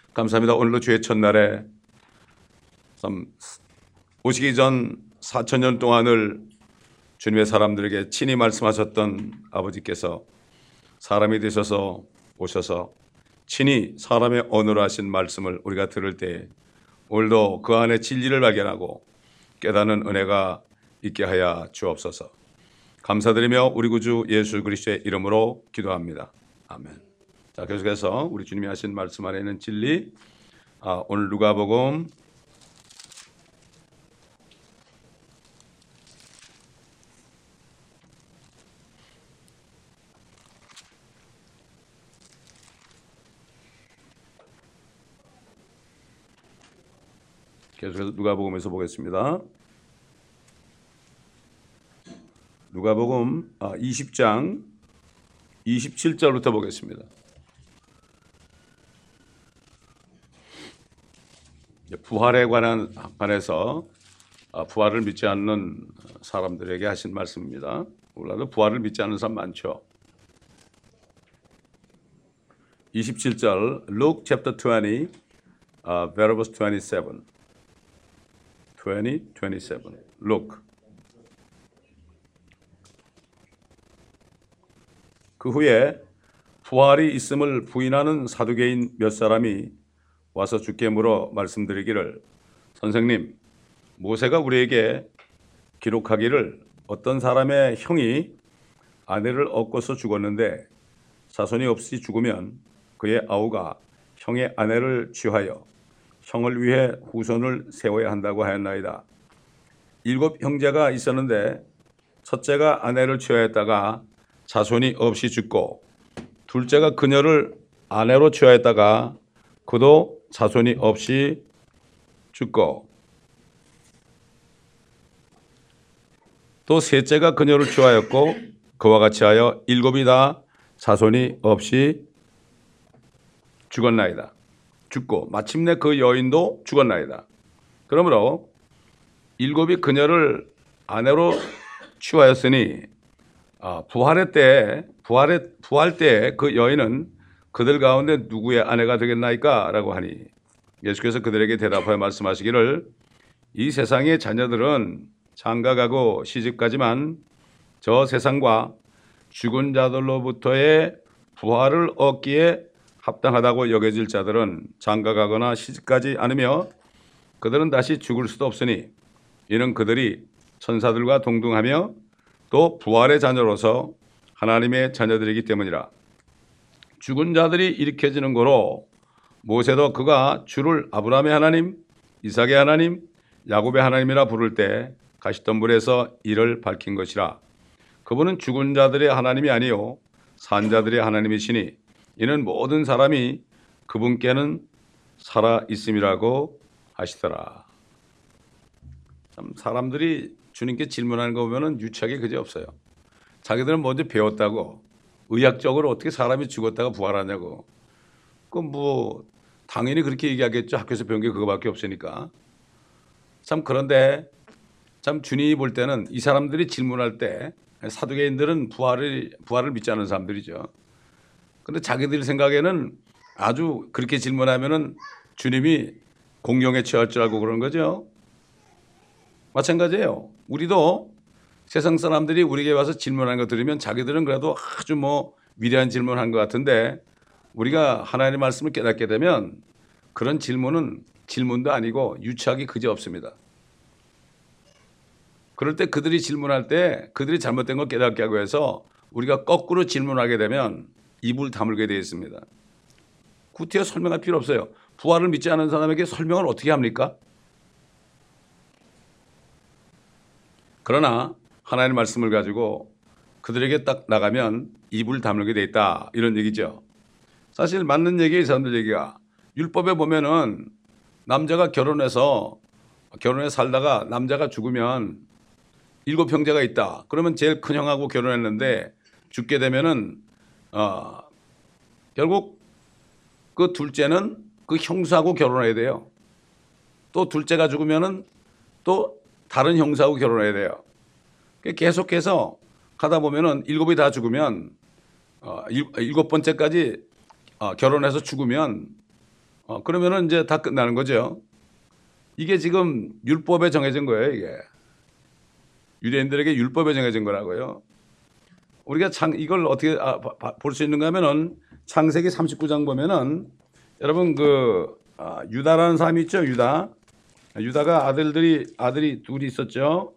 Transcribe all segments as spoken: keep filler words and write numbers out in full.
감사합니다. 오늘도 주의 첫날에 참 오시기 전 사천 년 동안을 주님의 사람들에게 친히 말씀하셨던 아버지께서 사람이 되셔서 오셔서 친히 사람의 언어로 하신 말씀을 우리가 들을 때 오늘도 그 안에 진리를 발견하고 깨닫는 은혜가 있게 하여 주옵소서. 감사드리며 우리 구주 예수 그리스도의 이름으로 기도합니다. 아멘. 자, 계속해서 우리 주님이 하신 말씀 안에 있는 진리, 아, 오늘 누가복음 계속해서 누가복음에서 보겠습니다. 누가복음 이십 장 이십칠 절부터 보겠습니다. 부활에 관한 관해서 부활을 믿지 않는 사람들에게 하신 말씀입니다. 몰라도 부활을 믿지 않는 사람 많죠. 이십칠 절 Luke chapter twenty, uh, verse twenty-seven. 이십, twenty-seven. Luke. 그 후에 부활이 있음을 부인하는 사두개인 몇 사람이 와서 주께 물어 말씀드리기를, 선생님, 모세가 우리에게 기록하기를 어떤 사람의 형이 아내를 얻고서 죽었는데 자손이 없이 죽으면 그의 아우가 형의 아내를 취하여 형을 위해 후손을 세워야 한다고 하였나이다. 일곱 형제가 있었는데 첫째가 아내를 취하였다가 자손이 없이 죽고 둘째가 그녀를 아내로 취하였다가 그도 자손이 없이 죽고 또 셋째가 그녀를 취하였고 그와 같이 하여 일곱이 다 자손이 없이 죽었나이다. 죽고 마침내 그 여인도 죽었나이다. 그러므로 일곱이 그녀를 아내로 취하였으니 아, 부활의 때, 부활의, 부활 때 그 여인은 그들 가운데 누구의 아내가 되겠나이까? 라고 하니 예수께서 그들에게 대답하여 말씀하시기를, 이 세상의 자녀들은 장가가고 시집가지만 저 세상과 죽은 자들로부터의 부활을 얻기에 합당하다고 여겨질 자들은 장가가거나 시집가지 않으며 그들은 다시 죽을 수도 없으니 이는 그들이 천사들과 동등하며 또 부활의 자녀로서 하나님의 자녀들이기 때문이라. 죽은 자들이 일으켜지는 거로 모세도 그가 주를 아브라함의 하나님, 이삭의 하나님, 야곱의 하나님이라 부를 때 가시덤불에서 이를 밝힌 것이라. 그분은 죽은 자들의 하나님이 아니요 산 자들의 하나님이시니 이는 모든 사람이 그분께는 살아 있음이라고 하시더라. 참 사람들이 주님께 질문하는 거 보면은 유치하게 그지 없어요. 자기들은 먼저 배웠다고, 의학적으로 어떻게 사람이 죽었다가 부활하냐고. 그 뭐 당연히 그렇게 얘기하겠죠. 학교에서 배운 게 그거밖에 없으니까. 참 그런데 참 주님이 볼 때는 이 사람들이 질문할 때 사두개인들은 부활을 부활을 믿지 않는 사람들이죠. 근데 자기들 생각에는 아주 그렇게 질문하면은 주님이 공경에 처할 줄 알고 그러는 거죠. 마찬가지예요. 우리도 세상 사람들이 우리에게 와서 질문하는 거 들으면 자기들은 그래도 아주 뭐 위대한 질문한 것 같은데 우리가 하나님의 말씀을 깨닫게 되면 그런 질문은 질문도 아니고 유치하기 그지 없습니다. 그럴 때 그들이 질문할 때 그들이 잘못된 걸 깨닫게 하고 해서 우리가 거꾸로 질문하게 되면 입을 다물게 되어 있습니다. 구태여 설명할 필요 없어요. 부활을 믿지 않는 사람에게 설명을 어떻게 합니까? 그러나 하나님의 말씀을 가지고 그들에게 딱 나가면 입을 다물게 돼 있다, 이런 얘기죠. 사실 맞는 얘기예요. 이 사람들 얘기가. 율법에 보면은 남자가 결혼해서 결혼해 살다가 남자가 죽으면 일곱 형제가 있다. 그러면 제일 큰 형하고 결혼했는데 죽게 되면은 어, 결국 그 둘째는 그 형수하고 결혼해야 돼요. 또 둘째가 죽으면은 또 다른 형사하고 결혼해야 돼요. 계속해서 가다 보면은 일곱이 다 죽으면 어, 일, 일곱 번째까지 어, 결혼해서 죽으면 어, 그러면은 이제 다 끝나는 거죠. 이게 지금 율법에 정해진 거예요, 이게. 유대인들에게 율법에 정해진 거라고요. 우리가 창, 이걸 어떻게 아, 볼 수 있는가 하면은 창세기 삼십구 장 보면은 여러분 그 아, 유다라는 사람이 있죠, 유다. 유다가 아들들이 아들이 둘이 있었죠.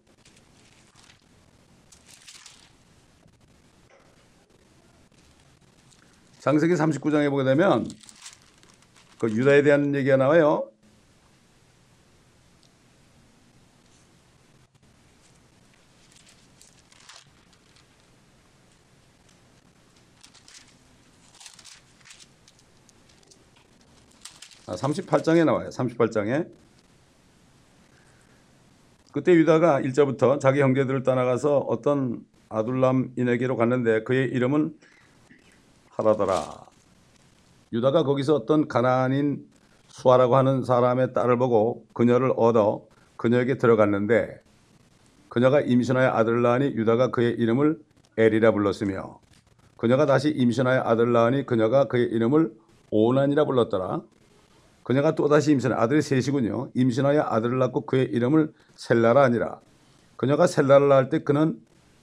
창세기 삼십구 장에 보게 되면 그 유다에 대한 얘기가 나와요. 아, 삼십팔 장에 나와요. 삼십팔 장에. 그때 유다가 일 절부터 자기 형제들을 떠나가서 어떤 아둘람인에게로 갔는데 그의 이름은 하라더라. 유다가 거기서 어떤 가나안인 수아라고 하는 사람의 딸을 보고 그녀를 얻어 그녀에게 들어갔는데 그녀가 임신하여 아들을 낳으니 유다가 그의 이름을 엘이라 불렀으며 그녀가 다시 임신하여 아들을 낳으니 그녀가 그의 이름을 오난이라 불렀더라. 그녀가 또다시 임신하여 아들이 셋이군요. 임신하여 아들을 낳고 그의 이름을 셀라라 하니라. 그녀가 셀라를 낳을 때 그는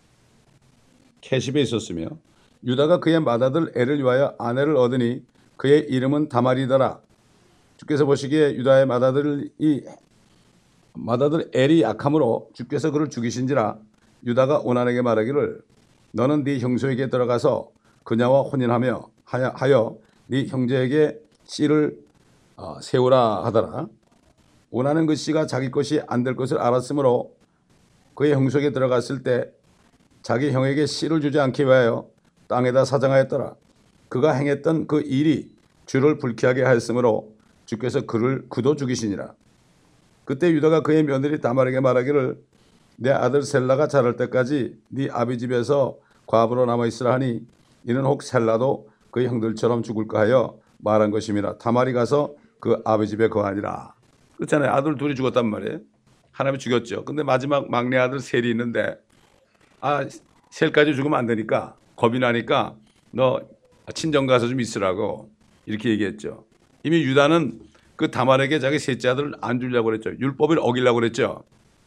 캐십에 있었으며 유다가 그의 맏아들 엘을 위하여 아내를 얻으니 그의 이름은 다말이더라. 주께서 보시기에 유다의 맏아들이 맏아들 엘이 약함으로 주께서 그를 죽이신지라. 유다가 오난에게 말하기를 너는 네 형수에게 들어가서 그녀와 혼인하며 하여 네 형제에게 씨를 세우라 하더라. 오난은 그 씨가 자기 것이 안 될 것을 알았으므로 그의 형수에게 들어갔을 때 자기 형에게 씨를 주지 않기 위하여 땅에다 사정하였더라. 그가 행했던 그 일이 주를 불쾌하게 하였으므로 주께서 그를 그도 죽이시니라. 그때 유다가 그의 며느리 다말에게 말하기를 내 아들 셀라가 자랄 때까지 네 아비 집에서 과부로 남아있으라 하니 이는 혹 셀라도 그의 형들처럼 죽을까 하여 말한 것임이라. 다말이 가서 그 아비 집에 거하니라. 그렇잖아요. 아들 둘이 죽었단 말이에요. 하나님이 죽였죠. 근데 마지막 막내 아들 셀이 있는데 아 셀까지 죽으면 안 되니까 겁이 나니까 너 친정 가서 좀 있으라고 이렇게 얘기했죠. 이미 유다는 그 다말에게 자기 셋째 아들을 안 주려고 그랬죠. 율법을 어기려고 그랬죠.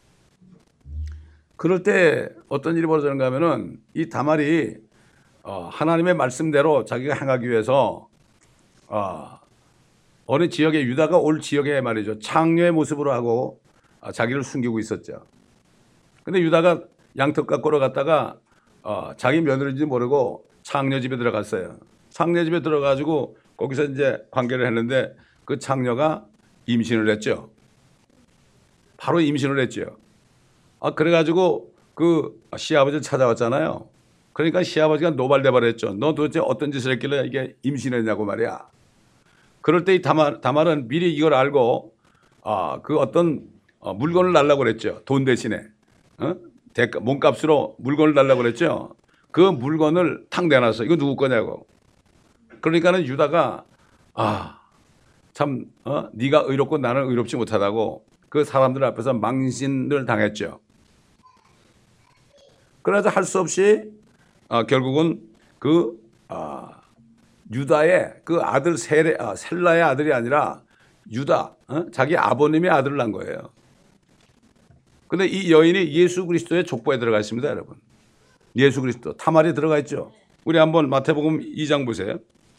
그럴 때 어떤 일이 벌어지는가 하면은 이 다말이 어, 하나님의 말씀대로 자기가 행하기 위해서 어, 어느 지역에 유다가 올 지역에 말이죠. 창녀의 모습으로 하고 어, 자기를 숨기고 있었죠. 근데 유다가 양턱 깎으러 갔다가 어, 자기 며느리인지 모르고 창녀 집에 들어갔어요. 창녀 집에 들어가지고 거기서 이제 관계를 했는데 그 창녀가 임신을 했죠. 바로 임신을 했죠. 아, 그래가지고 그 시아버지를 찾아왔잖아요. 그러니까 시아버지가 노발대발했죠. 너 도대체 어떤 짓을 했길래 이게 임신했냐고 말이야. 그럴 때 이 다말, 다말은 미리 이걸 알고 아, 그 어떤 어, 물건을 달라고 그랬죠. 돈 대신에. 어? 대가, 몸값으로 물건을 달라고 그랬죠. 그 물건을 탁 내놨어. 이거 누구 거냐고. 그러니까는 유다가 아, 참 어? 네가 의롭고 나는 의롭지 못하다고 그 사람들 앞에서 망신을 당했죠. 그래서 할 수 없이 어, 결국은 그 어, 유다의 그 아들 셀, 아, 셀라의 아들이 아니라 유다 어? 자기 아버님의 아들을 낳은 거예요. 근데 이 여인이 예수 그리스도의 족보에 들어가 있습니다, 여러분. 예수 그리스도 타말이 들어가 있죠. 우리 한번 마태복음 이 장 보세요.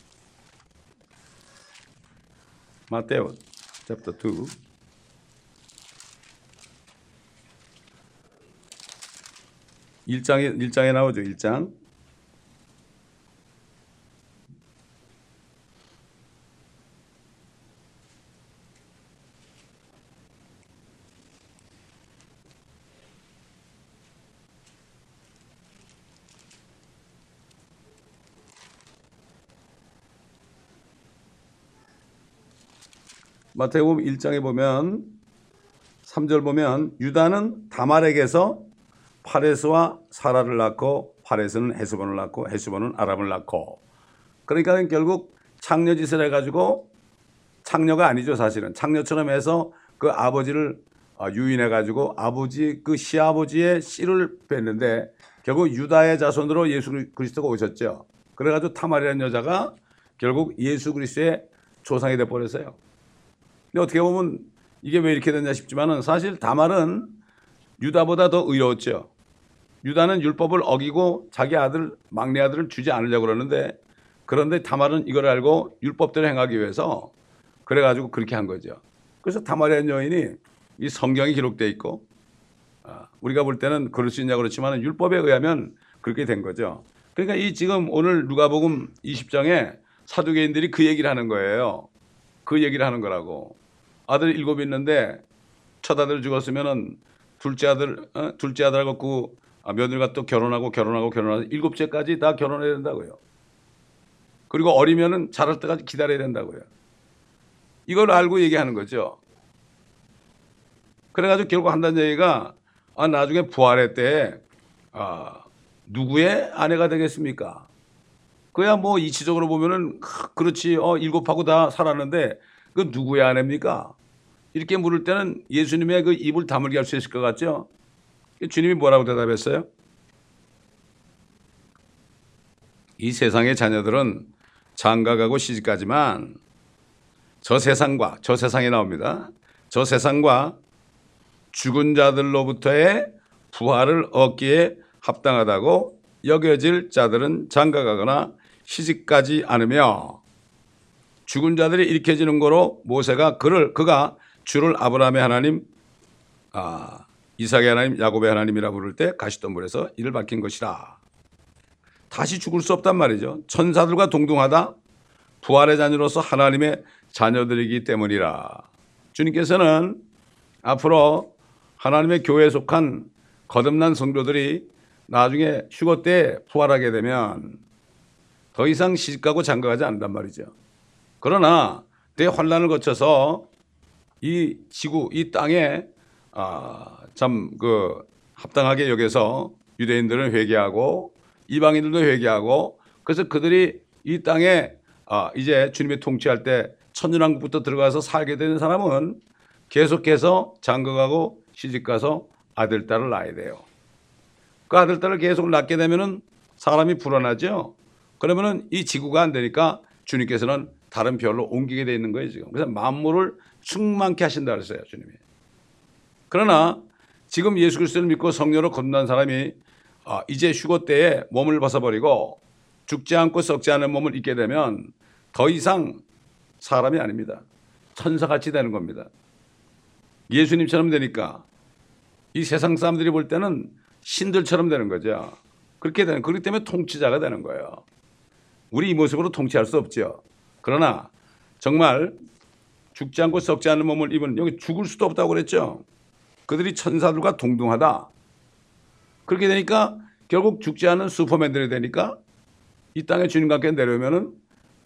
마테오 챕터 이. 일 장에 일 장에 나오죠. 일 장. 마태복음 일 장에 보면 삼 절 보면 유다는 다말에게서 파레스와 사라를 낳고 파레스는 헤스본을 낳고 헤스본은 아람을 낳고 그러니까 결국 창녀짓을 해가지고 창녀가 아니죠. 사실은 창녀처럼 해서 그 아버지를 유인해가지고 아버지 그 시아버지의 씨를 뺐는데 결국 유다의 자손으로 예수 그리스도가 오셨죠. 그래가지고 타말이라는 여자가 결국 예수 그리스도의 조상이 돼버렸어요. 근데 어떻게 보면 이게 왜 이렇게 됐냐 싶지만은 사실 다말은 유다보다 더 의로웠죠. 유다는 율법을 어기고 자기 아들, 막내 아들을 주지 않으려고 그러는데, 그런데 다말은 이걸 알고 율법대로 행하기 위해서 그래가지고 그렇게 한 거죠. 그래서 다말이라는 여인이 이 성경에 기록되어 있고, 우리가 볼 때는 그럴 수 있냐 그렇지만 율법에 의하면 그렇게 된 거죠. 그러니까 이 지금 오늘 누가복음 이십 장에 사두개인들이 그 얘기를 하는 거예요. 그 얘기를 하는 거라고. 아들 일곱 있는데 첫 아들 죽었으면은 둘째 아들, 어? 둘째 아들하고 그 며느리가 또 결혼하고 결혼하고 결혼하고 일곱째까지 다 결혼해야 된다고요. 그리고 어리면은 자랄 때까지 기다려야 된다고요. 이걸 알고 얘기하는 거죠. 그래가지고 결국 한다는 얘기가 아, 나중에 부활의 때 아, 누구의 아내가 되겠습니까? 그야 뭐 이치적으로 보면은 그렇지 어 일곱하고 다 살았는데 그 누구의 아내입니까? 이렇게 물을 때는 예수님의 그 입을 다물게 할 수 있을 것 같죠? 주님이 뭐라고 대답했어요? 이 세상의 자녀들은 장가가고 시집가지만 저 세상과 저 세상에 나옵니다. 저 세상과 죽은 자들로부터의 부활을 얻기에 합당하다고 여겨질 자들은 장가가거나 시집가지 않으며 죽은 자들이 일으켜지는 거로 모세가 그를 그가 주를 아브라함의 하나님, 아, 이삭의 하나님, 야곱의 하나님이라 부를 때 가시덤불에서 이를 밝힌 것이라. 다시 죽을 수 없단 말이죠. 천사들과 동등하다 부활의 자녀로서 하나님의 자녀들이기 때문이라. 주님께서는 앞으로 하나님의 교회에 속한 거듭난 성도들이 나중에 휴거 때 부활하게 되면 더 이상 시집가고 장가가지 않는단 말이죠. 그러나 대환란을 거쳐서 이 지구, 이 땅에 아, 참 그 합당하게 여겨서 유대인들은 회개하고 이방인들도 회개하고 그래서 그들이 이 땅에 아, 이제 주님이 통치할 때 천년왕국부터 들어가서 살게 되는 사람은 계속해서 장가가고 시집가서 아들, 딸을 낳아야 돼요. 그 아들, 딸을 계속 낳게 되면은 사람이 불안하죠. 그러면은 이 지구가 안 되니까 주님께서는 다른 별로 옮기게 돼 있는 거예요, 지금. 그래서 만물을 충만케 하신다 그랬어요, 주님이. 그러나 지금 예수 그리스도를 믿고 성령으로 거듭난 사람이 아, 이제 휴거 때에 몸을 벗어버리고 죽지 않고 썩지 않은 몸을 입게 되면 더 이상 사람이 아닙니다. 천사같이 되는 겁니다. 예수님처럼 되니까 이 세상 사람들이 볼 때는 신들처럼 되는 거죠. 그렇게 되는, 그렇기 때문에 통치자가 되는 거예요. 우리 이 모습으로 통치할 수 없죠. 그러나 정말 죽지 않고 썩지 않은 몸을 입은, 여기 죽을 수도 없다고 그랬죠. 그들이 천사들과 동등하다. 그렇게 되니까 결국 죽지 않은 슈퍼맨들이 되니까 이 땅에 주님과 함께 내려오면은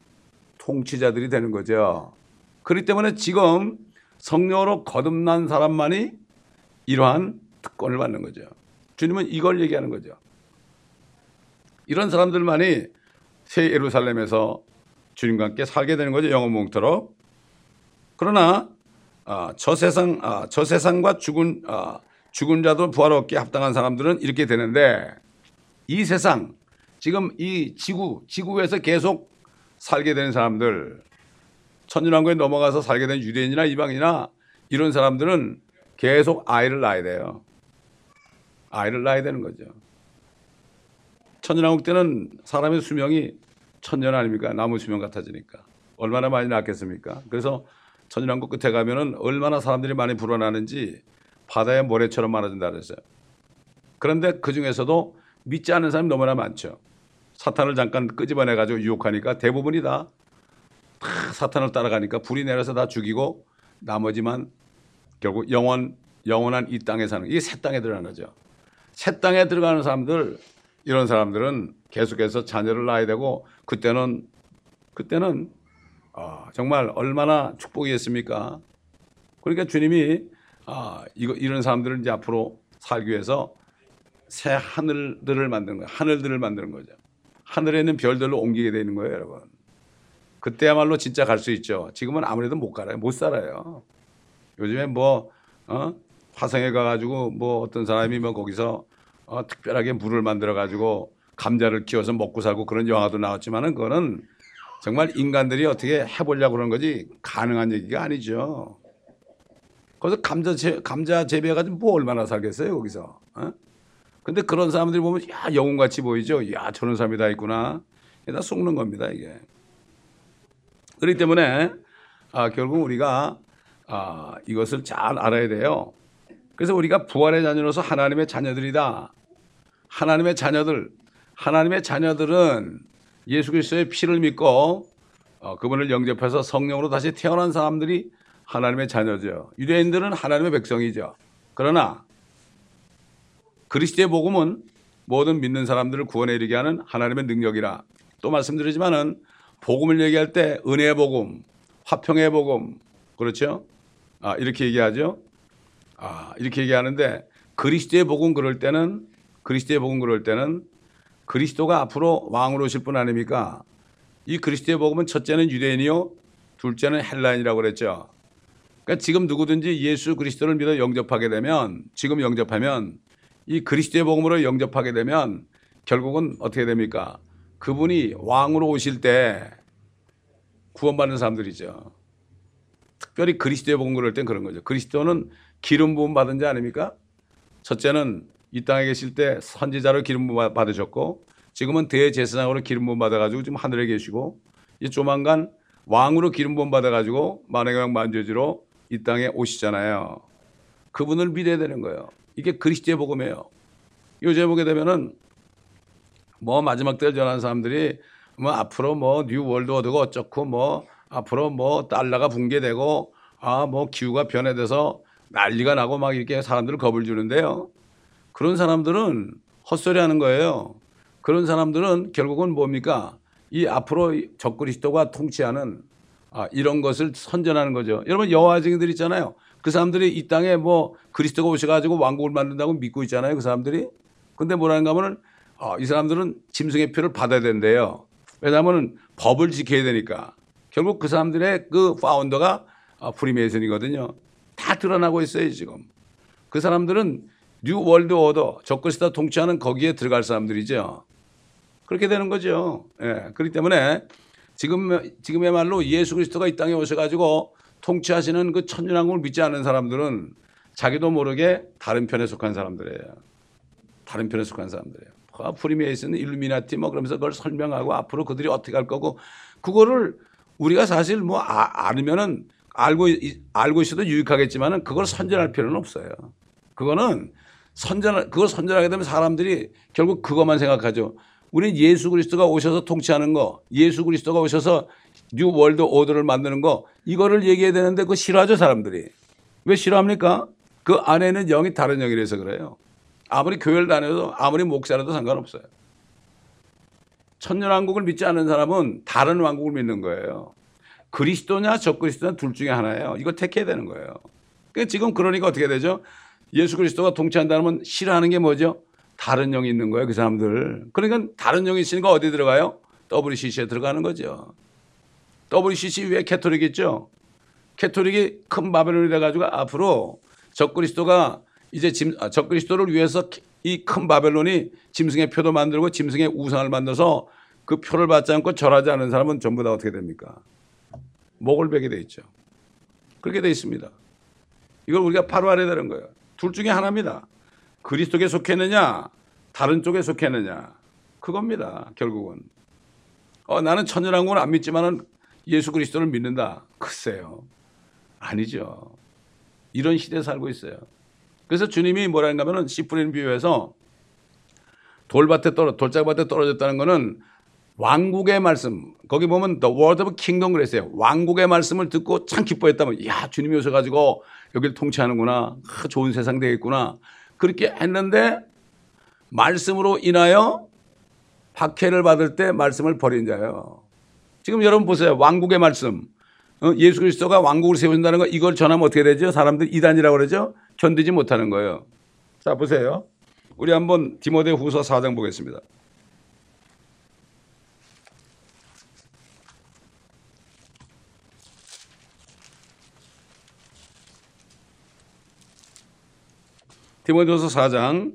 통치자들이 되는 거죠. 그렇기 때문에 지금 성령으로 거듭난 사람만이 이러한 특권을 받는 거죠. 주님은 이걸 얘기하는 거죠. 이런 사람들만이 새 예루살렘에서 주님과 함께 살게 되는 거죠. 영원 몽토록. 그러나 아, 저 세상, 아, 저 세상과 죽은 아, 죽은 자도 부활 얻기에 합당한 사람들은 이렇게 되는데 이 세상, 지금 이 지구, 지구에서 계속 살게 되는 사람들, 천년왕국에 넘어가서 살게 된 유대인이나 이방이나 이런 사람들은 계속 아이를 낳아야 돼요. 아이를 낳아야 되는 거죠. 천년왕국 때는 사람의 수명이 천년 아닙니까? 나무 수명 같아지니까. 얼마나 많이 낳겠습니까? 그래서 천년왕국 끝에 가면은 얼마나 사람들이 많이 불어나는지 바다의 모래처럼 많아진다 그랬어요. 그런데 그 중에서도 믿지 않는 사람이 너무나 많죠. 사탄을 잠깐 끄집어내가지고 유혹하니까 대부분이 다, 다 사탄을 따라가니까 불이 내려서 다 죽이고 나머지만 결국 영원, 영원한 이 땅에 사는, 이게 새 땅에 들어가는 거죠. 새 땅에 들어가는 사람들, 이런 사람들은 계속해서 자녀를 낳아야 되고 그때는, 그때는 아, 정말 얼마나 축복이겠습니까? 그러니까 주님이 아, 이거, 이런 사람들을 이제 앞으로 살기 위해서 새 하늘들을 만드는 거예요. 하늘들을 만드는 거죠. 하늘에 있는 별들로 옮기게 되는 거예요, 여러분. 그때야말로 진짜 갈 수 있죠. 지금은 아무래도 못 가요. 못 살아요. 요즘에 뭐, 어? 화성에 가가지고 뭐 어떤 사람이 뭐 거기서 어, 특별하게 물을 만들어가지고 감자를 키워서 먹고 살고 그런 영화도 나왔지만은 그거는 정말 인간들이 어떻게 해보려고 그러는 거지 가능한 얘기가 아니죠. 거기서 감자, 재, 감자 재배해가지고 뭐 얼마나 살겠어요 거기서. 어? 근데 그런 사람들이 보면 야 영웅같이 보이죠. 야 저런 사람이 다 있구나. 다 속는 겁니다 이게. 그렇기 때문에 아, 결국 우리가 아, 이것을 잘 알아야 돼요. 그래서 우리가 부활의 자녀로서 하나님의 자녀들이다. 하나님의 자녀들, 하나님의 자녀들은 예수 그리스도의 피를 믿고 어, 그분을 영접해서 성령으로 다시 태어난 사람들이 하나님의 자녀죠. 유대인들은 하나님의 백성이죠. 그러나 그리스도의 복음은 모든 믿는 사람들을 구원에 이르게 하는 하나님의 능력이라. 또 말씀드리지만은 복음을 얘기할 때 은혜의 복음, 화평의 복음, 그렇죠? 아, 이렇게 얘기하죠. 아, 이렇게 얘기하는데 그리스도의 복음 그럴 때는 그리스도의 복음 그럴 때는 그리스도가 앞으로 왕으로 오실 분 아닙니까? 이 그리스도의 복음은 첫째는 유대인이요, 둘째는 헬라인이라고 그랬죠. 그러니까 지금 누구든지 예수 그리스도를 믿어 영접하게 되면, 지금 영접하면 이 그리스도의 복음으로 영접하게 되면 결국은 어떻게 됩니까? 그분이 왕으로 오실 때 구원받는 사람들이죠. 특별히 그리스도의 복음 그럴 땐 그런 거죠. 그리스도는 기름 부음 받은 자 아닙니까? 첫째는 이 땅에 계실 때 선지자로 기름 부음 받으셨고 지금은 대제사장으로 기름 부음 받아가지고 지금 하늘에 계시고 이 조만간 왕으로 기름 부음 받아가지고 만왕의 왕 만주지로 이 땅에 오시잖아요. 그분을 믿어야 되는 거예요. 이게 그리스도의 복음이에요. 요새 보게 되면은 뭐 마지막 때를 전하는 사람들이 뭐 앞으로 뭐 뉴 월드 오더가 어쩌고 뭐 앞으로 뭐 달러가 붕괴되고 아 뭐 기후가 변해돼서 난리가 나고 막 이렇게 사람들을 겁을 주는데요. 그런 사람들은 헛소리 하는 거예요. 그런 사람들은 결국은 뭡니까? 이 앞으로 적그리스도가 통치하는 아, 이런 것을 선전하는 거죠. 여러분 여호와 증인들 있잖아요. 그 사람들이 이 땅에 뭐 그리스도가 오셔가지고 왕국을 만든다고 믿고 있잖아요. 그 사람들이. 근데 뭐라는가 하면은 아, 이 사람들은 짐승의 표를 받아야 된대요. 왜냐하면 법을 지켜야 되니까. 결국 그 사람들의 그 파운더가 아, 프리메이슨이거든요. 다 드러나고 있어요 지금. 그 사람들은 뉴 월드 오더, 적그리스도 통치하는 거기에 들어갈 사람들이죠. 그렇게 되는 거죠. 예, 그렇기 때문에 지금 지금의 말로 예수 그리스도가 이 땅에 오셔가지고 통치하시는 그 천년왕국을 믿지 않는 사람들은 자기도 모르게 다른 편에 속한 사람들이에요. 다른 편에 속한 사람들이에요. 아, 프리메이슨, 일루미나티 뭐 그러면서 그걸 설명하고 앞으로 그들이 어떻게 할 거고 그거를 우리가 사실 뭐 아, 알면은 알고 알고 있어도 유익하겠지만은 그걸 선전할 필요는 없어요. 그거는 선전 그걸 선전하게 되면 사람들이 결국 그것만 생각하죠. 우리는 예수 그리스도가 오셔서 통치하는 거, 예수 그리스도가 오셔서 뉴 월드 오더를 만드는 거 이거를 얘기해야 되는데 그거 싫어하죠 사람들이. 왜 싫어합니까? 그 안에는 영이 다른 영이라서 그래요. 아무리 교회를 다녀도 아무리 목사라도 상관없어요. 천년왕국을 믿지 않는 사람은 다른 왕국을 믿는 거예요. 그리스도냐 적그리스도냐 둘 중에 하나예요. 이거 택해야 되는 거예요. 그러니까 지금 그러니까 어떻게 되죠? 예수 그리스도가 통치한다면 싫어하는 게 뭐죠? 다른 영이 있는 거예요. 그 사람들. 그러니까 다른 영이 있으니까 어디 들어가요? 더블유씨씨에 들어가는 거죠. 더블유씨씨 위에 캐톨릭 있죠? 캐톨릭이 큰 바벨론이 돼가지고 앞으로 적그리스도가 이제 짐, 아, 적그리스도를 위해서 이 큰 바벨론이 짐승의 표도 만들고 짐승의 우상을 만들어서 그 표를 받지 않고 절하지 않은 사람은 전부 다 어떻게 됩니까? 목을 베게 돼 있죠. 그렇게 돼 있습니다. 이걸 우리가 바로 알아야 되는 거예요. 둘 중에 하나입니다. 그리스도에 속했느냐 다른 쪽에 속했느냐 그겁니다. 결국은. 어, 나는 천년왕국을 안 믿지만은 예수 그리스도를 믿는다. 글쎄요. 아니죠. 이런 시대에 살고 있어요. 그래서 주님이 뭐라는가 하면은 씨 뿌리는 비유에서 돌밭에 떨어 돌짝밭에 떨어졌다는 거는 왕국의 말씀 거기 보면 The Word of Kingdom 그랬어요. 왕국의 말씀을 듣고 참 기뻐했다면 야 주님이 오셔가지고 여기를 통치하는구나. 아, 좋은 세상 되겠구나. 그렇게 했는데 말씀으로 인하여 박해를 받을 때 말씀을 버린 자예요. 지금 여러분 보세요. 왕국의 말씀. 어, 예수 그리스도가 왕국을 세운다는 거 이걸 전하면 어떻게 되죠? 사람들 이단이라고 그러죠? 견디지 못하는 거예요. 자 보세요. 우리 한번 디모데후서 사 장 보겠습니다. 디모데후서 사 장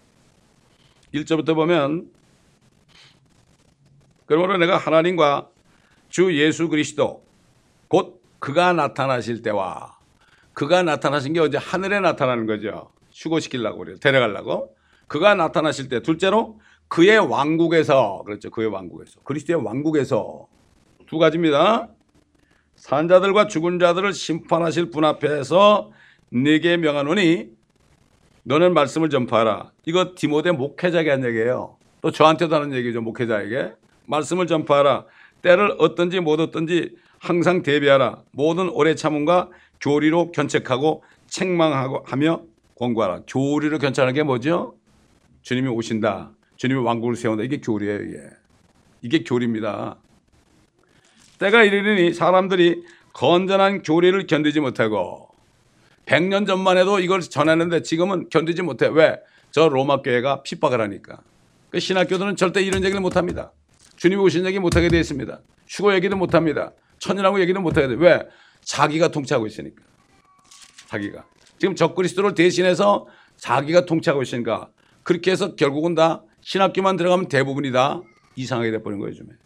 일 절부터 보면 그러므로 내가 하나님과 주 예수 그리스도 곧 그가 나타나실 때와, 그가 나타나신 게 언제? 하늘에 나타나는 거죠. 휴거시키려고 그래요. 데려가려고. 그가 나타나실 때, 둘째로 그의 왕국에서, 그렇죠. 그의 왕국에서, 그리스도의 왕국에서. 두 가지입니다. 산자들과 죽은 자들을 심판하실 분 앞에서 네게 명하노니 너는 말씀을 전파하라. 이거 디모데 목회자에게 한 얘기예요. 또 저한테도 하는 얘기죠. 목회자에게. 말씀을 전파하라. 때를 어떤지 못 어떤지 항상 대비하라. 모든 오래 참음과 교리로 견책하고 책망하고 하며 권고하라. 교리로 견책하는 게 뭐죠? 주님이 오신다. 주님이 왕국을 세운다. 이게 교리예요. 이게, 이게 교리입니다. 때가 이르니 사람들이 건전한 교리를 견디지 못하고, 백 년 전만 해도 이걸 전하는데 지금은 견디지 못해. 왜? 저 로마 교회가 핍박을 하니까. 그 신학교들은 절대 이런 얘기를 못합니다. 주님이 오신 얘기 못하게 되어 있습니다. 휴거 얘기도 못합니다. 천일하고 얘기도 못하게 돼. 왜? 자기가 통치하고 있으니까. 자기가. 지금 적그리스도를 대신해서 자기가 통치하고 있으니까. 그렇게 해서 결국은 다 신학교만 들어가면 대부분이 다 이상하게 돼버린 거예요. 요즘에.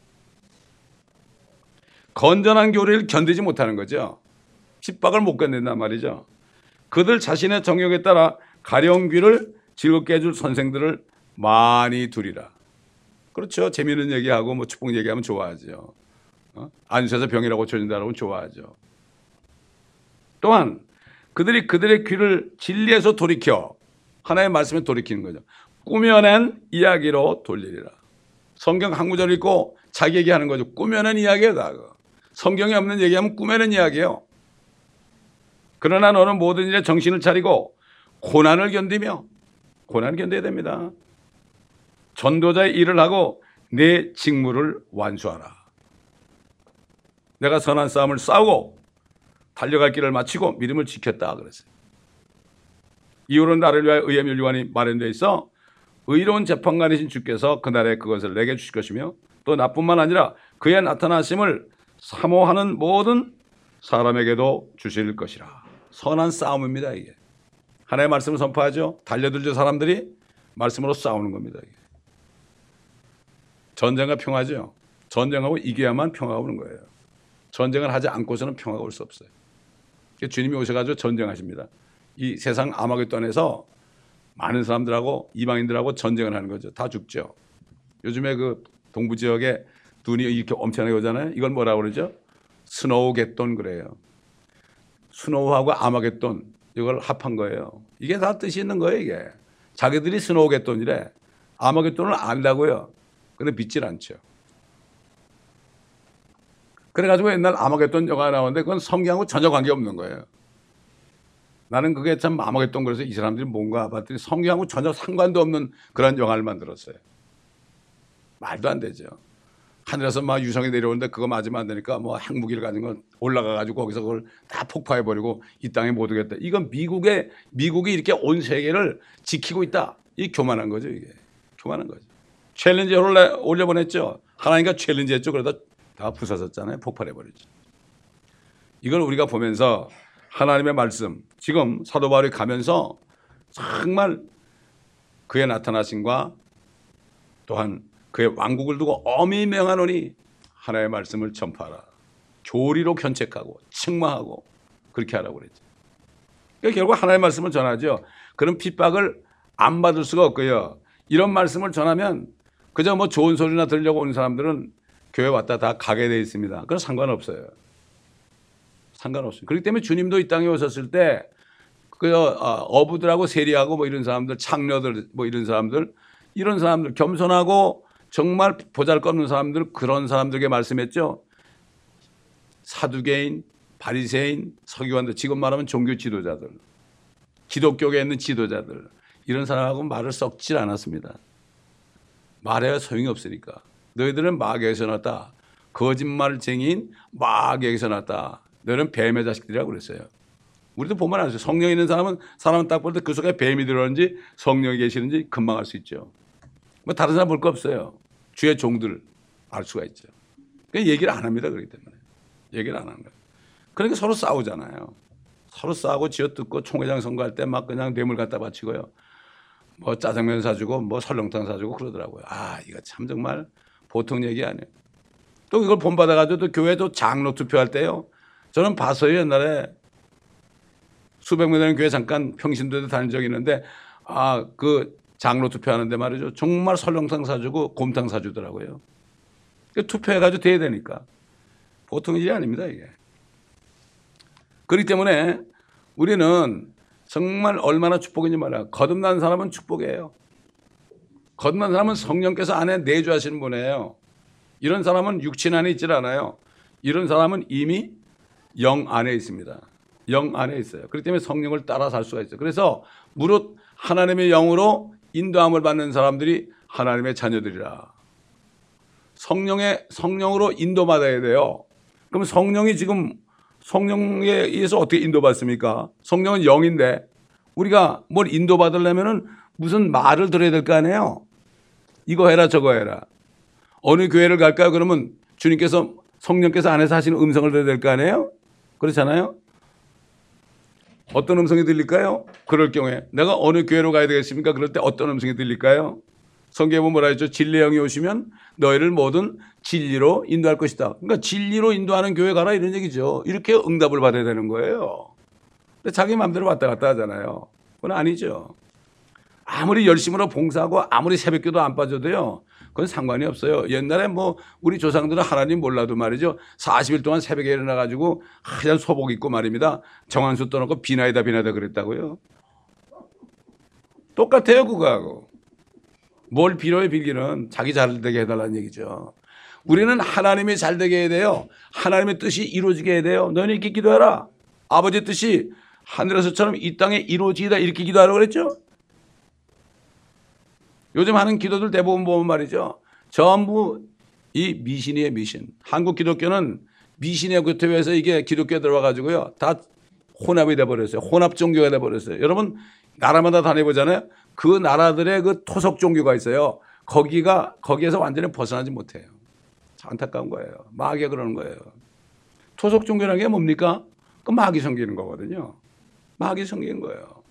건전한 교리를 견디지 못하는 거죠. 핍박을 못 견딘단 말이죠. 그들 자신의 정욕에 따라 가령귀를 즐겁게 해줄 선생들을 많이 두리라. 그렇죠. 재미있는 얘기하고 뭐 축복 얘기하면 좋아하죠. 어? 안수해서 병이라고 고쳐진다고 좋아하죠. 또한 그들이 그들의 귀를 진리에서 돌이켜 하나의 말씀에 돌이키는 거죠. 꾸며낸 이야기로 돌리리라. 성경 한 구절 읽고 자기 얘기하는 거죠. 꾸며낸 이야기예요. 다. 성경에 없는 얘기하면 꾸며낸 이야기예요. 그러나 너는 모든 일에 정신을 차리고 고난을 견디며, 고난을 견뎌야 됩니다. 전도자의 일을 하고 내 직무를 완수하라. 내가 선한 싸움을 싸우고 달려갈 길을 마치고 믿음을 지켰다 그랬어요. 이후로 나를 위하여 의의 면류관이 마련되어 있어 의로운 재판관이신 주께서 그날에 그것을 내게 주실 것이며 또 나뿐만 아니라 그의 나타나심을 사모하는 모든 사람에게도 주실 것이라. 선한 싸움입니다. 이게 하나의 말씀을 선포하죠. 달려들죠. 사람들이 말씀으로 싸우는 겁니다. 이게. 전쟁과 평화죠. 전쟁하고 이겨야만 평화가 오는 거예요. 전쟁을 하지 않고서는 평화가 올 수 없어요. 주님이 오셔가지고 전쟁하십니다. 이 세상 아마겟돈에서 많은 사람들하고 이방인들하고 전쟁을 하는 거죠. 다 죽죠. 요즘에 그 동부 지역에 눈이 이렇게 엄청나게 오잖아요. 이걸 뭐라고 그러죠? 스노우겟돈 그래요. 스노우하고 아마겟돈 이걸 합한 거예요. 이게 다 뜻이 있는 거예요. 이게 자기들이 스노우겟돈이래. 아마겟돈을 안다고요. 근데 믿질 않죠. 그래가지고 옛날 아마겟돈 영화 나오는데 그건 성경하고 전혀 관계없는 거예요. 나는 그게 참 아마겟돈 그래서 이 사람들이 뭔가 봤더니 성경하고 전혀 상관도 없는 그런 영화를 만들었어요. 말도 안 되죠. 하늘에서 막 유성이 내려오는데 그거 맞으면 안 되니까 뭐 핵무기를 가진 건 올라가가지고 거기서 그걸 다 폭파해버리고 이 땅에 못 오겠다. 이건 미국의, 미국이 이렇게 온 세계를 지키고 있다. 이 교만한 거죠, 이게. 교만한 거죠. 챌린저를 올려보냈죠. 하나님과 챌린저 했죠. 그러다 다 부서졌잖아요. 폭발해버리죠. 이걸 우리가 보면서 하나님의 말씀, 지금 사도 바울이 가면서 정말 그의 나타나심과 또한 그의 왕국을 두고 엄히 명하노니 하나의 말씀을 전파하라. 교리로 견책하고 책망하고 그렇게 하라고 그랬죠. 그러니까 결국 하나의 말씀을 전하죠. 그런 핍박을 안 받을 수가 없고요. 이런 말씀을 전하면 그저 뭐 좋은 소리나 들으려고 온 사람들은 교회 왔다 다 가게 돼 있습니다. 그건 상관없어요. 상관없습니다. 그렇기 때문에 주님도 이 땅에 오셨을 때 그 어부들하고 세리하고 뭐 이런 사람들, 창녀들 뭐 이런 사람들, 이런 사람들 겸손하고 정말 보잘것없는 사람들, 그런 사람들에게 말씀했죠. 사두개인, 바리새인, 서기관들, 지금 말하면 종교 지도자들, 기독교계에 있는 지도자들, 이런 사람하고 말을 썩질 않았습니다. 말해야 소용이 없으니까. 너희들은 마귀에서 났다. 거짓말쟁이인 마귀에서 났다. 너희는 뱀의 자식들이라고 그랬어요. 우리도 보면 알죠. 성령이 있는 사람은 사람은 딱 볼 때 그 속에 뱀이 들어있는지 성령이 계시는지 금방 알 수 있죠. 뭐 다른 사람 볼 거 없어요. 주의 종들 알 수가 있죠. 그러니까 얘기를 안 합니다. 그렇기 때문에. 얘기를 안 하는 거예요. 그러니까 서로 싸우잖아요. 서로 싸우고 쥐어뜯고 총회장 선거할 때 막 그냥 뇌물 갖다 바치고요. 뭐 짜장면 사주고 뭐 설렁탕 사주고 그러더라고요. 아, 이거 참 정말 보통 얘기 아니에요. 또 이걸 본받아가지고 또 교회도 장로 투표할 때요. 저는 봤어요. 옛날에 수백 명 되는 교회 잠깐 평신도에 다닌 적이 있는데 아, 그 장로 투표하는데 말이죠. 정말 설렁탕 사주고 곰탕 사주더라고요. 투표해가지고 돼야 되니까. 보통 일이 아닙니다, 이게. 그렇기 때문에 우리는 정말 얼마나 축복인지 말이야. 거듭난 사람은 축복이에요. 거듭난 사람은 성령께서 안에 내주하시는 분이에요. 이런 사람은 육신 안에 있질 않아요. 이런 사람은 이미 영 안에 있습니다. 영 안에 있어요. 그렇기 때문에 성령을 따라 살 수가 있어요. 그래서 무릇 하나님의 영으로 인도함을 받는 사람들이 하나님의 자녀들이라. 성령의 성령으로 인도받아야 돼요. 그럼 성령이 지금 성령에 의해서 어떻게 인도받습니까? 성령은 영인데 우리가 뭘 인도받으려면은 무슨 말을 들어야 될 거 아니에요? 이거 해라 저거 해라. 어느 교회를 갈까요? 그러면 주님께서 성령께서 안에서 하시는 음성을 들어야 될 거 아니에요? 그렇잖아요? 어떤 음성이 들릴까요? 그럴 경우에 내가 어느 교회로 가야 되겠습니까? 그럴 때 어떤 음성이 들릴까요? 성경에 보면 뭐라 했죠? 진리의 영이 오시면 너희를 모든 진리로 인도할 것이다. 그러니까 진리로 인도하는 교회 가라 이런 얘기죠. 이렇게 응답을 받아야 되는 거예요. 근데 자기 마음대로 왔다 갔다 하잖아요. 그건 아니죠. 아무리 열심으로 봉사하고 아무리 새벽기도 안 빠져도요. 그건 상관이 없어요. 옛날에 뭐 우리 조상들은 하나님 몰라도 말이죠. 사십 일 동안 새벽에 일어나가지고 하얀 소복 입고 말입니다. 정한수 떠놓고 비나이다 비나이다 그랬다고요. 똑같아요 그거하고. 뭘 빌어요 빌기는 자기 잘 되게 해달라는 얘기죠. 우리는 하나님이 잘 되게 해야 돼요. 하나님의 뜻이 이루어지게 해야 돼요. 너희는 이렇게 기도해라. 아버지의 뜻이 하늘에서처럼 이 땅에 이루어지다 이렇게 기도하라고 그랬죠. 요즘 하는 기도들 대부분 보면 말이죠. 전부 이 미신이에요 미신. 한국 기독교는 미신의 교토에서 이게 기독교에 들어와가지고요. 다 혼합이 돼버렸어요. 혼합 종교가 돼버렸어요. 여러분 나라마다 다녀보잖아요. 그 나라들의 그 토속 종교가 있어요. 거기가 거기에서 완전히 벗어나지 못해요. 안타까운 거예요. 마귀가 그러는 거예요. 토속 종교라는 게 뭡니까? 그 마귀 섬기는 거거든요. 마귀 섬기는 거예요.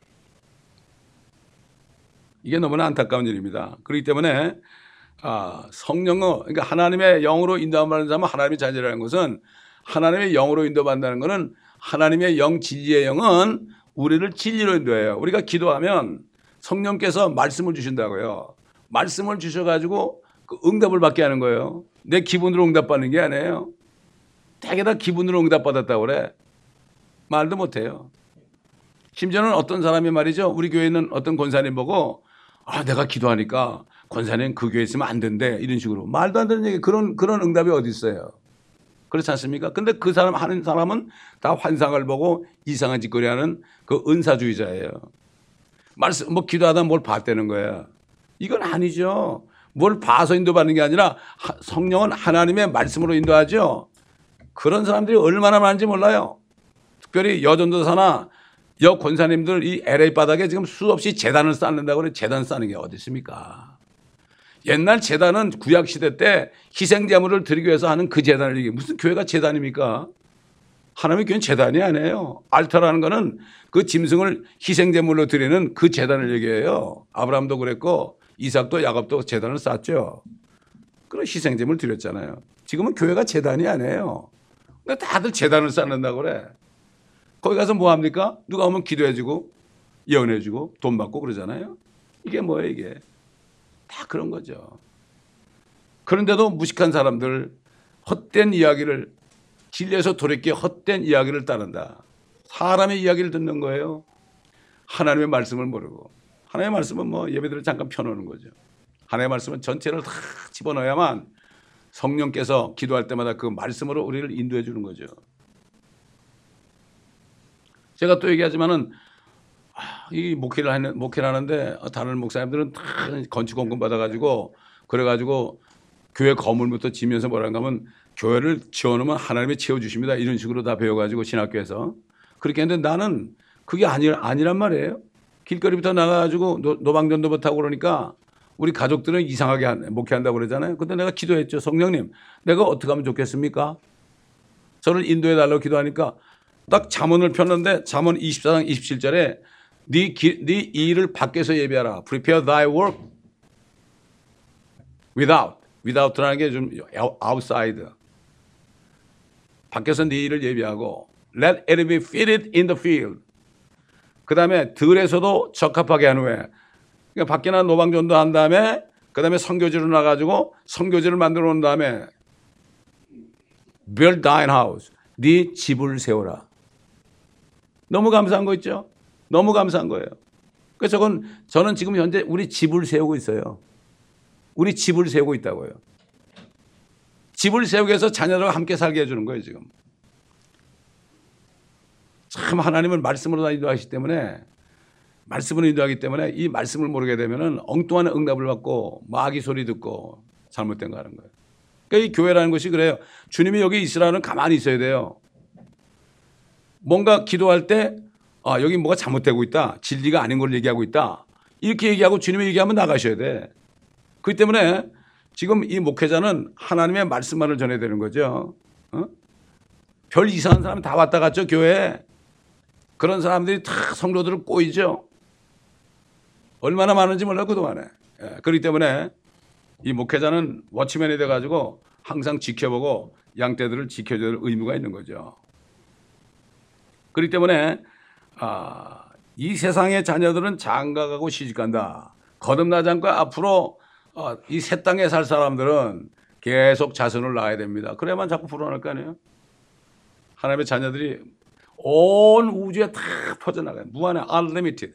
이게 너무나 안타까운 일입니다. 그렇기 때문에 아, 성령어 그러니까 하나님의 영으로 인도받는 사람은 하나님의 자녀라는 것은 하나님의 영으로 인도받는다는 것은 하나님의 영 진리의 영은 우리를 진리로 인도해요. 우리가 기도하면 성령께서 말씀을 주신다고요. 말씀을 주셔가지고 그 응답을 받게 하는 거예요. 내 기분으로 응답받는 게 아니에요. 되게 다 기분으로 응답받았다고 그래. 말도 못해요. 심지어는 어떤 사람이 말이죠. 우리 교회에 있는 어떤 권사님 보고 아 내가 기도하니까 권사님 그 교회에 있으면 안 된대 이런 식으로 말도 안 되는 얘기 그런 그런 응답이 어디 있어요. 그렇지 않습니까? 근데 그 사람 하는 사람은 다 환상을 보고 이상한 짓거리 하는 그 은사주의자예요. 말씀 뭐 기도하다 뭘 봤다는 거야. 이건 아니죠. 뭘 봐서 인도받는 게 아니라 성령은 하나님의 말씀으로 인도하죠. 그런 사람들이 얼마나 많은지 몰라요. 특별히 여전도사나 여 권사님들 이 엘에이 바닥에 지금 수없이 재단을 쌓는다고 그래. 재단 쌓는 게 어디 있습니까? 옛날 재단은 구약 시대 때 희생제물을 드리기 위해서 하는 그 재단을 얘기해. 무슨 교회가 재단입니까? 하나님의 교회는 재단이 아니에요. 알타라는 거는 그 짐승을 희생제물로 드리는 그 재단을 얘기해요. 아브라함도 그랬고 이삭도 야곱도 재단을 쌓았죠. 그런 희생제물 드렸잖아요. 지금은 교회가 재단이 아니에요. 그러니까 다들 재단을 쌓는다고 그래. 거기 가서 뭐 합니까? 누가 오면 기도해주고 예언해주고 돈 받고 그러잖아요. 이게 뭐예요 이게. 다 그런 거죠. 그런데도 무식한 사람들 헛된 이야기를 진리에서 돌이켜 헛된 이야기를 따른다. 사람의 이야기를 듣는 거예요. 하나님의 말씀을 모르고. 하나님의 말씀은 뭐 예배들을 잠깐 펴놓는 거죠. 하나님의 말씀은 전체를 다 집어넣어야만 성령께서 기도할 때마다 그 말씀으로 우리를 인도해 주는 거죠. 제가 또 얘기하지만은 이 목회를 하는 목회를 하는데 다른 목사님들은 다 건축 공급 받아가지고 그래가지고 교회 건물부터 지면서 뭐라는가 하면 교회를 지어놓으면 하나님이 채워주십니다 이런 식으로 다 배워가지고 신학교에서 그렇게 했는데 나는 그게 아니 아니란 말이에요. 길거리부터 나가가지고 노, 노방전도부 타고 그러니까 우리 가족들은 이상하게 한, 목회한다고 그러잖아요. 근데 내가 기도했죠. 성령님, 내가 어떻게 하면 좋겠습니까? 저를 인도해 달라고 기도하니까 딱 잠언을 폈는데 잠언 이십사 장 이십칠 절에 네, 기, 네 일을 밖에서 예비하라. Prepare thy work without. without라는 게 좀 outside. 밖에서 네 일을 예비하고 let it be fitted in the field. 그 다음에 들에서도 적합하게 한 후에 그러니까 밖에나 노방전도 한 다음에 그 다음에 선교지로 나가지고 선교지를 만들어 놓은 다음에 build thine house. 네 집을 세워라. 너무 감사한 거 있죠? 너무 감사한 거예요. 그래서 저건 저는 지금 현재 우리 집을 세우고 있어요. 우리 집을 세우고 있다고요. 집을 세우기 위해서 자녀들과 함께 살게 해주는 거예요, 지금. 참 하나님은 말씀으로 인도하시기 때문에 말씀으로 인도하기 때문에 이 말씀을 모르게 되면은 엉뚱한 응답을 받고 마귀 소리 듣고 잘못된 거 하는 거예요. 그러니까 이 교회라는 것이 그래요. 주님이 여기 있으라는 가만히 있어야 돼요. 뭔가 기도할 때 아, 여기 뭐가 잘못되고 있다. 진리가 아닌 걸 얘기하고 있다. 이렇게 얘기하고 주님이 얘기하면 나가셔야 돼. 그렇기 때문에 지금 이 목회자는 하나님의 말씀만을 전해야 되는 거죠. 어? 별 이상한 사람이 다 왔다 갔죠, 교회에. 그런 사람들이 다 성도들을 꼬이죠. 얼마나 많은지 몰라요, 그동안에. 예, 그렇기 때문에 이 목회자는 워치맨이 돼가지고 항상 지켜보고 양떼들을 지켜줄 의무가 있는 거죠. 그렇기 때문에 아, 이 세상의 자녀들은 장가가고 시집간다. 거듭나지 않고 앞으로 어, 이 새 땅에 살 사람들은 계속 자손을 낳아야 됩니다. 그래야만 자꾸 불어날 거 아니에요. 하나님의 자녀들이 온 우주에 다 퍼져나가요. 무한해. unlimited.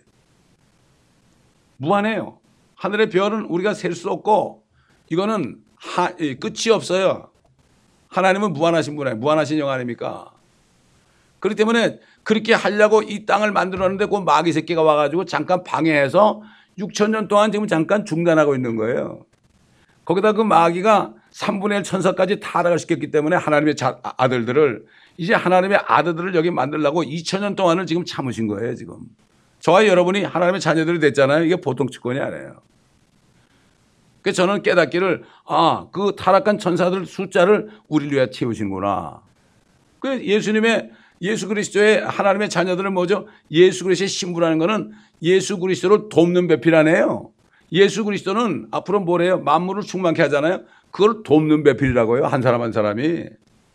무한해요. 하늘의 별은 우리가 셀 수 없고 이거는 하, 끝이 없어요. 하나님은 무한하신 분이에요. 무한하신 영 아닙니까? 그렇기 때문에 그렇게 하려고 이 땅을 만들었는데 그 마귀 새끼가 와가지고 잠깐 방해해서 육천 년 동안 지금 잠깐 중단하고 있는 거예요. 거기다 그 마귀가 삼분의 일 천사까지 타락을 시켰기 때문에 하나님의 자, 아들들을 이제 하나님의 아들들을 여기 만들려고 이천 년 동안을 지금 참으신 거예요, 지금. 저와 여러분이 하나님의 자녀들이 됐잖아요. 이게 보통 측권이 아니에요. 그래서 저는 깨닫기를 아, 그 타락한 천사들 숫자를 우리를 위해 채우시는구나. 그 예수님의 예수 그리스도의 하나님의 자녀들은 뭐죠? 예수 그리스도의 신부라는 것은 예수 그리스도를 돕는 배필이라네요. 예수 그리스도는 앞으로 뭐래요? 만물을 충만케 하잖아요. 그걸 돕는 배필이라고요. 한 사람 한 사람이.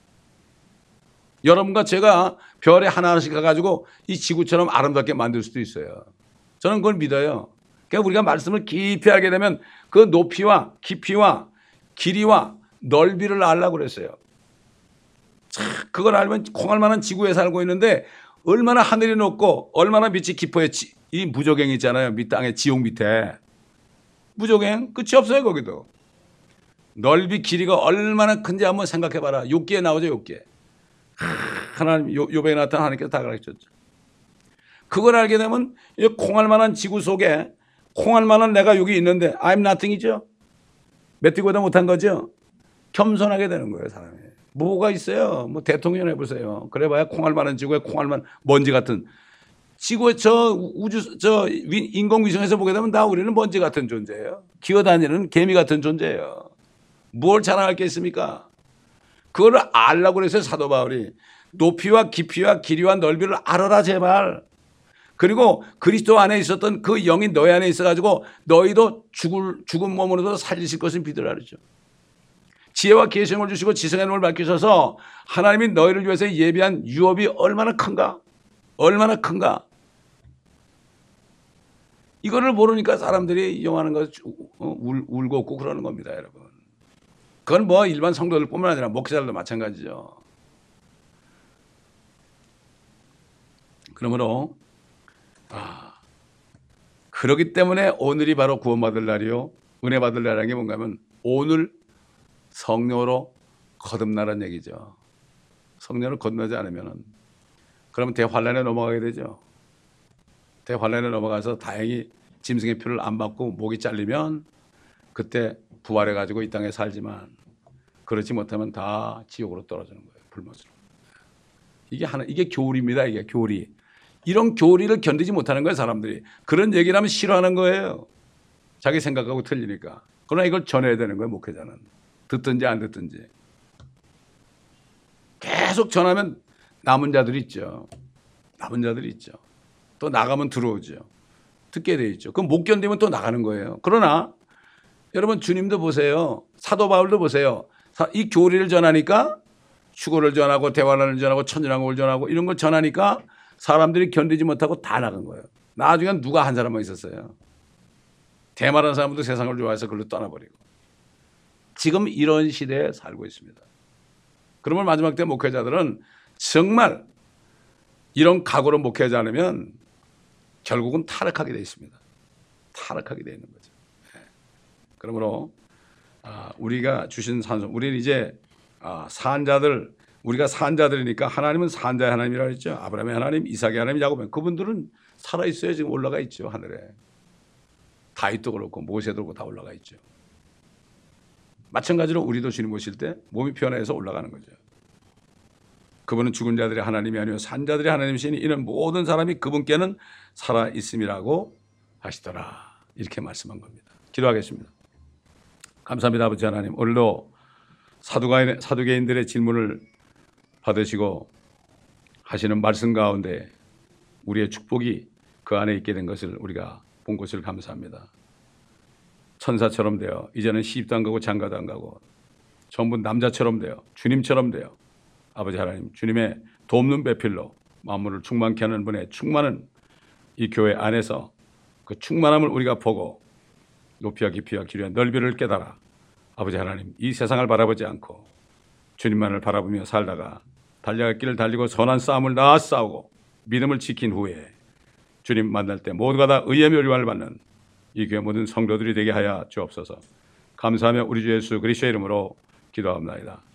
여러분과 제가 별에 하나하나씩 가가지고 이 지구처럼 아름답게 만들 수도 있어요. 저는 그걸 믿어요. 그러니까 우리가 말씀을 깊이 알게 되면 그 높이와 깊이와 길이와 넓이를 알라고 그랬어요. 참, 그걸 알면 콩알만한 지구에 살고 있는데 얼마나 하늘이 높고 얼마나 밑이 깊어요. 이 무적행 있잖아요. 밑 땅에 지옥 밑에. 무적행 끝이 없어요, 거기도. 넓이 길이가 얼마나 큰지 한번 생각해봐라. 욥기에 나오죠, 욥기에. 하나님, 욥에 나타난 하나님께서 다 가르쳤죠. 그걸 알게 되면 이 콩알만한 지구 속에 콩알만한 내가 여기 있는데 I'm nothing이죠. 메뚜기보다 못한 거죠. 겸손하게 되는 거예요, 사람이. 뭐가 있어요? 뭐 대통령 해보세요. 그래봐야 콩알만한 지구에 콩알만 먼지 같은 지구 저 우주 저 인공위성에서 보게 되면 다 우리는 먼지 같은 존재예요. 기어다니는 개미 같은 존재예요. 뭘 자랑할 게 있습니까? 그걸 알라고 그래서 사도 바울이 높이와 깊이와 길이와 넓이를 알아라 제발. 그리고 그리스도 안에 있었던 그 영이 너희 안에 있어가지고 너희도 죽을 죽은 몸으로도 살리실 것을 믿으라 그러죠. 지혜와 계시를 주시고 지성의 눈을 밝히셔서 하나님이 너희를 위해서 예비한 유업이 얼마나 큰가? 얼마나 큰가? 이거를 모르니까 사람들이 용하는 거 울, 울고 웃고 그러는 겁니다, 여러분. 그건 뭐 일반 성도들뿐만 아니라 목회자들도 마찬가지죠. 그러므로 아, 그렇기 때문에 오늘이 바로 구원받을 날이요. 은혜 받을 날이라는 게 뭔가 하면 오늘 성령으로 거듭나라는 얘기죠. 성령을 거듭나지 않으면 그러면 대환란에 넘어가게 되죠. 대환란에 넘어가서 다행히 짐승의 표를 안 받고 목이 잘리면 그때 부활해가지고 이 땅에 살지만 그렇지 못하면 다 지옥으로 떨어지는 거예요. 불못으로. 이게 하나, 이게 교리입니다. 이게 교리. 이런 교리를 견디지 못하는 거예요, 사람들이. 그런 얘기를 하면 싫어하는 거예요. 자기 생각하고 틀리니까. 그러나 이걸 전해야 되는 거예요, 목회자는. 듣든지 안 듣든지. 계속 전하면 남은 자들이 있죠. 남은 자들이 있죠. 또 나가면 들어오죠. 듣게 돼 있죠. 그럼 못 견디면 또 나가는 거예요. 그러나 여러분 주님도 보세요. 사도 바울도 보세요. 이 교리를 전하니까 휴거를 전하고 대화를 전하고 천연왕국을 전하고 이런 걸 전하니까 사람들이 견디지 못하고 다 나간 거예요. 나중엔 누가 한 사람만 있었어요. 대마라는 사람도 세상을 좋아해서 그걸로 떠나버리고. 지금 이런 시대에 살고 있습니다. 그러면 마지막 때 목회자들은 정말 이런 각오로 목회하지 않으면 결국은 타락하게 되어 있습니다. 타락하게 되어 있는 거죠. 그러므로 우리가 주신 산소, 우리는 이제 산자들, 우리가 산자들이니까 하나님은 산자의 하나님이라고 했죠. 아브라함의 하나님, 이삭의 하나님, 야곱의. 그분들은 살아있어요. 지금 올라가 있죠. 하늘에. 다윗도 그렇고 모세도 그렇고 다 올라가 있죠. 마찬가지로 우리도 주님 오실 때 몸이 변해서 올라가는 거죠. 그분은 죽은 자들의 하나님이 아니요 산자들의 하나님이시니 이는 모든 사람이 그분께는 살아있음이라고 하시더라. 이렇게 말씀한 겁니다. 기도하겠습니다. 감사합니다. 아버지 하나님. 오늘도 사두가인, 사두개인들의 질문을 받으시고 하시는 말씀 가운데 우리의 축복이 그 안에 있게 된 것을 우리가 본 것을 감사합니다. 천사처럼 되어 이제는 시집도 안 가고 장가도 안 가고 전부 남자처럼 되어 주님처럼 되어 아버지 하나님 주님의 돕는 배필로 만물을 충만케 하는 분의 충만한 이 교회 안에서 그 충만함을 우리가 보고 높이와 깊이와 길이와 넓이를 깨달아 아버지 하나님 이 세상을 바라보지 않고 주님만을 바라보며 살다가 달려갈 길을 달리고 선한 싸움을 나아 싸우고 믿음을 지킨 후에 주님 만날 때 모두가 다 의의 묘리만을 받는 이 교회 모든 성도들이 되게 하여 주옵소서. 감사하며 우리 주 예수 그리스도의 이름으로 기도합니다.